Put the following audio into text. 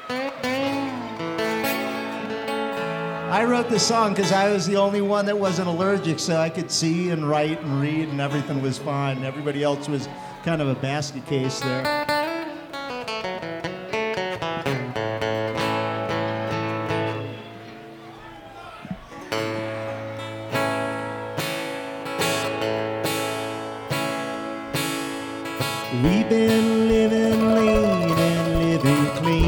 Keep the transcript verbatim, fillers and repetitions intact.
I wrote this song because I was the only one that wasn't allergic, so I could see and write and read, and everything was fine. Everybody else was kind of a basket case there. We've been living lean